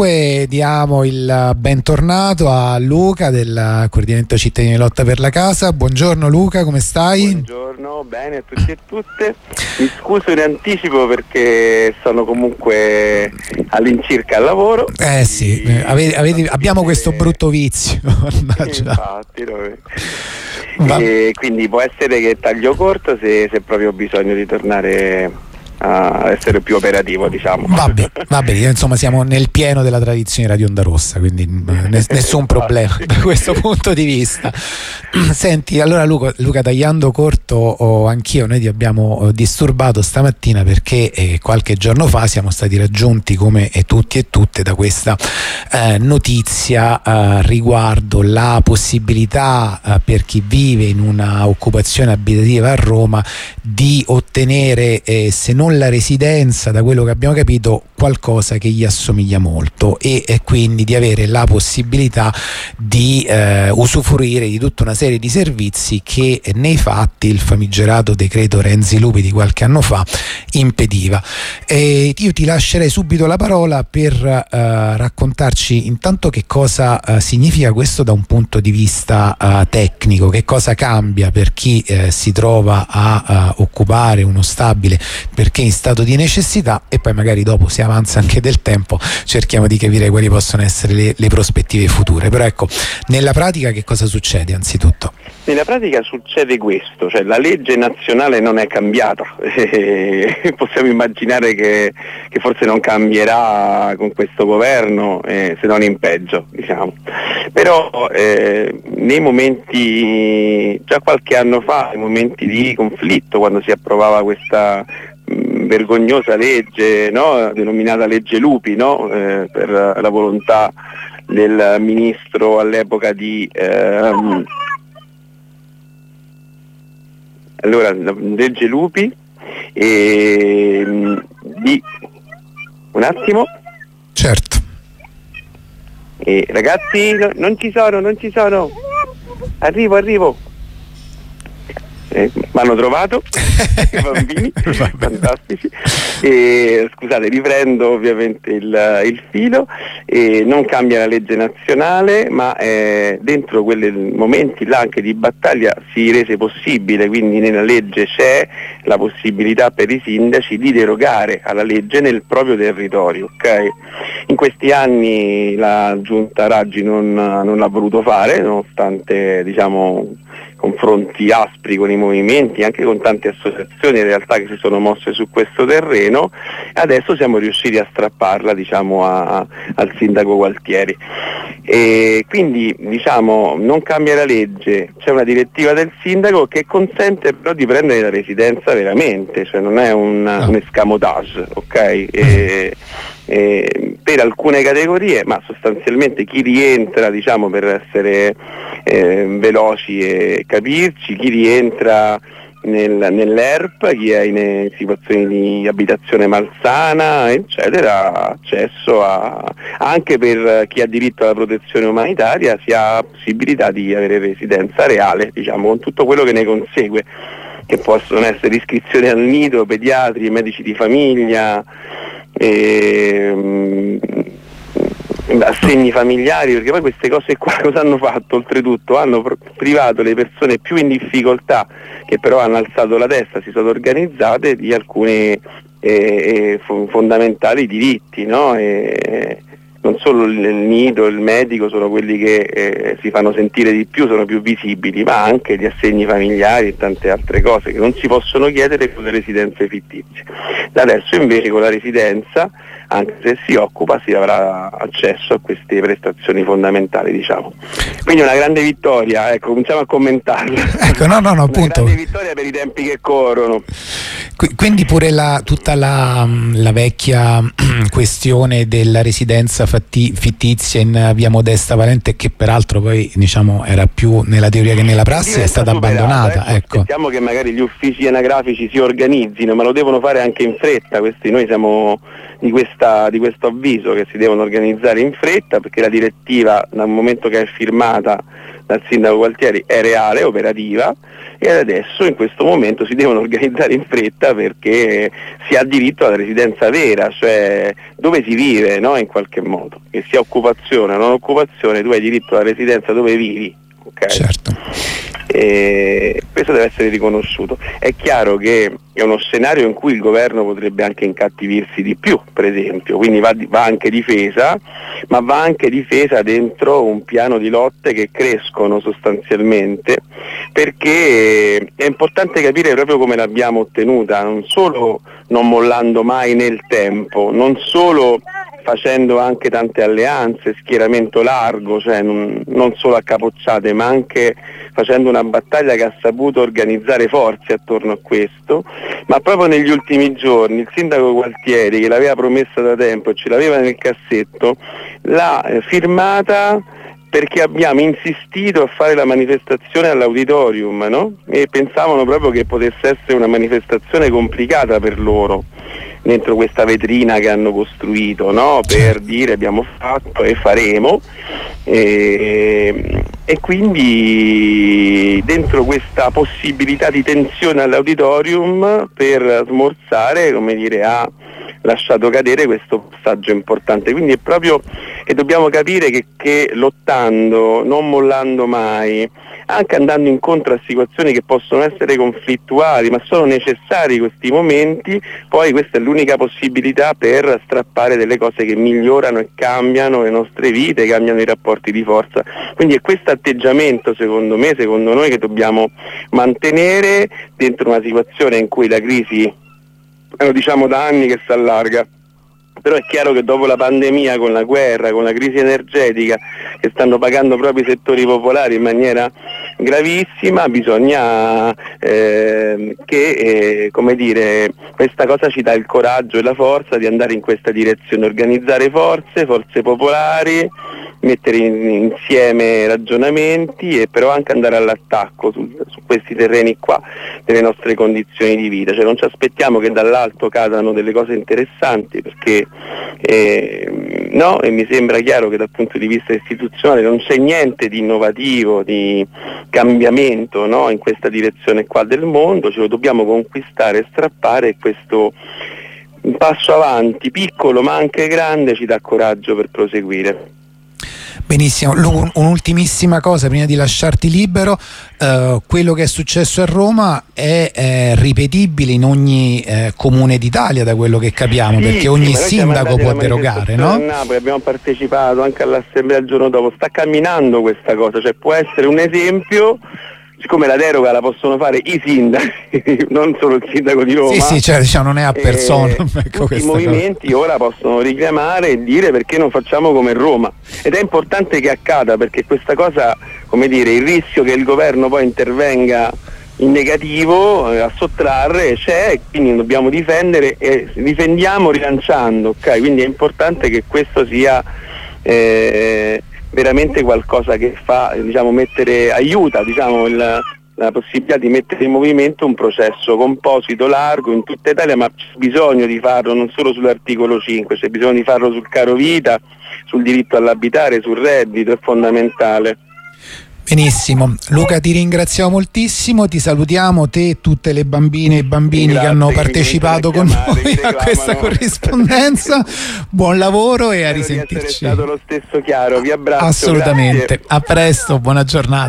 2 diamo il bentornato a Luca del Coordinamento Cittadini Lotta per la Casa. Buongiorno Luca, come stai? Buongiorno, bene a tutti e tutte. Mi scuso in anticipo perché sono comunque all'incirca al lavoro. Sì, abbiamo questo brutto vizio. Infatti, e quindi può essere che taglio corto se proprio ho bisogno di tornare a essere più operativo, diciamo. Va bene, insomma siamo nel pieno della tradizione Radio Onda Rossa, quindi nessun problema da questo punto di vista. Senti, allora Luca, tagliando corto, anch'io, noi ti abbiamo disturbato stamattina perché qualche giorno fa siamo stati raggiunti, come tutti e tutte, da questa notizia riguardo la possibilità per chi vive in una occupazione abitativa a Roma di ottenere, se non la residenza, da quello che abbiamo capito, qualcosa che gli assomiglia molto, e quindi di avere la possibilità di usufruire di tutta una serie di servizi che nei fatti il famigerato decreto Renzi-Lupi di qualche anno fa impediva. Io ti lascerei subito la parola per raccontarci intanto che cosa significa questo da un punto di vista tecnico, che cosa cambia per chi si trova a occupare uno stabile perché in stato di necessità, e poi magari dopo, se avanza anche del tempo, cerchiamo di capire quali possono essere le prospettive future. Però ecco, nella pratica che cosa succede anzitutto? Nella pratica succede questo, cioè la legge nazionale non è cambiata, possiamo immaginare che forse non cambierà con questo governo, se non in peggio, diciamo. Però nei momenti, già qualche anno fa, nei momenti di conflitto, quando si approvava questa vergognosa legge, no? Denominata legge Lupi, no? Per la volontà del ministro all'epoca di allora la legge Lupi un attimo, certo, ragazzi non ci sono, arrivo. Mi hanno trovato i bambini fantastici. Scusate, riprendo ovviamente il filo. Non cambia la legge nazionale, ma dentro quei momenti là anche di battaglia si rese possibile, quindi nella legge c'è la possibilità per i sindaci di derogare alla legge nel proprio territorio, ok? In questi anni la giunta Raggi non l'ha voluto fare, nonostante, diciamo, confronti aspri con i movimenti, anche con tante associazioni in realtà che si sono mosse su questo terreno. Adesso siamo riusciti a strapparla, diciamo, al sindaco Gualtieri, e quindi, diciamo, non cambia la legge, c'è una direttiva del sindaco che consente però di prendere la residenza veramente, cioè non è un escamotage, ok? Per alcune categorie, ma sostanzialmente chi rientra, diciamo, per essere veloci e capirci, chi rientra nell'ERP, chi è in situazioni di abitazione malsana, eccetera, accesso anche per chi ha diritto alla protezione umanitaria, si ha possibilità di avere residenza reale, diciamo, con tutto quello che ne consegue, che possono essere iscrizioni al nido, pediatri, medici di famiglia, assegni familiari, perché poi queste cose qua cosa hanno fatto? Oltretutto hanno privato le persone più in difficoltà, che però hanno alzato la testa, si sono organizzate, di alcuni fondamentali diritti, no? Non solo il nido, il medico sono quelli che si fanno sentire di più, sono più visibili, ma anche gli assegni familiari e tante altre cose che non si possono chiedere con le residenze fittizie. Da adesso invece con la residenza, anche se si occupa, si avrà accesso a queste prestazioni fondamentali, diciamo. Quindi una grande vittoria, ecco, cominciamo a commentarla. Ecco, no, appunto. Una grande vittoria per i tempi che corrono. Quindi pure tutta la vecchia questione della residenza fittizia in via Modesta Valente, che peraltro poi, diciamo, era più nella teoria che nella prassi, è stata abbandonata. Ecco. Aspettiamo che magari gli uffici anagrafici si organizzino, ma lo devono fare anche in fretta. Noi siamo questo avviso che si devono organizzare in fretta, perché la direttiva dal momento che è firmata dal sindaco Gualtieri è reale, è operativa, e adesso in questo momento si devono organizzare in fretta perché si ha diritto alla residenza vera, cioè dove si vive, no? In qualche modo, che sia occupazione o non occupazione, tu hai diritto alla residenza dove vivi, ok? Certo. E questo deve essere riconosciuto. È chiaro che è uno scenario in cui il governo potrebbe anche incattivirsi di più, per esempio, quindi va anche difesa, ma va anche difesa dentro un piano di lotte che crescono sostanzialmente, perché è importante capire proprio come l'abbiamo ottenuta, non solo non mollando mai nel tempo, non solo facendo anche tante alleanze, schieramento largo, cioè non solo a capocciate, ma anche facendo una battaglia che ha saputo organizzare forze attorno a questo, ma proprio negli ultimi giorni il sindaco Gualtieri, che l'aveva promessa da tempo e ce l'aveva nel cassetto, l'ha firmata perché abbiamo insistito a fare la manifestazione all'auditorium, no? E pensavano proprio che potesse essere una manifestazione complicata per loro, dentro questa vetrina che hanno costruito, no? Per dire abbiamo fatto e faremo, e quindi dentro questa possibilità di tensione all'auditorium per smorzare, come dire, ha lasciato cadere questo passaggio importante. Quindi è proprio che dobbiamo capire che lottando, non mollando mai, anche andando incontro a situazioni che possono essere conflittuali, ma sono necessari questi momenti, poi questa è l'unica possibilità per strappare delle cose che migliorano e cambiano le nostre vite, cambiano i rapporti di forza. Quindi è questo atteggiamento, secondo noi, che dobbiamo mantenere dentro una situazione in cui la crisi, lo diciamo da anni che si allarga, però è chiaro che dopo la pandemia, con la guerra, con la crisi energetica che stanno pagando proprio i settori popolari in maniera gravissima, bisogna che come dire, questa cosa ci dà il coraggio e la forza di andare in questa direzione, organizzare forze popolari, mettere insieme ragionamenti e però anche andare all'attacco su questi terreni qua, delle nostre condizioni di vita, cioè non ci aspettiamo che dall'alto cadano delle cose interessanti, perché no, e mi sembra chiaro che dal punto di vista istituzionale non c'è niente di innovativo, di cambiamento, no, in questa direzione qua del mondo, ce lo dobbiamo conquistare e strappare, e questo un passo avanti, piccolo ma anche grande, ci dà coraggio per proseguire. Benissimo, un'ultimissima cosa prima di lasciarti libero, quello che è successo a Roma è ripetibile in ogni comune d'Italia, da quello che capiamo, sì, perché ogni sindaco può derogare, no? A Napoli abbiamo partecipato anche all'assemblea il giorno dopo, sta camminando questa cosa, cioè può essere un esempio. Siccome la deroga la possono fare i sindaci, non solo il sindaco di Roma, sì, cioè, diciamo, non è a persona, ecco, tutti i movimenti ora possono richiamare e dire perché non facciamo come Roma, ed è importante che accada, perché questa cosa, come dire, il rischio che il governo poi intervenga in negativo a sottrarre c'è, quindi dobbiamo difendere e difendiamo rilanciando, ok? Quindi è importante che questo sia veramente qualcosa che fa, diciamo, aiuta, diciamo, la possibilità di mettere in movimento un processo composito, largo, in tutta Italia, ma c'è bisogno di farlo non solo sull'articolo 5, c'è bisogno di farlo sul caro vita, sul diritto all'abitare, sul reddito, è fondamentale. Benissimo, Luca, ti ringraziamo moltissimo, ti salutiamo, te e tutte le bambine e bambini che hanno partecipato con noi a questa corrispondenza. Buon lavoro e a risentirci. È stato lo stesso chiaro, vi abbraccio. Assolutamente, grazie. A presto, buona giornata.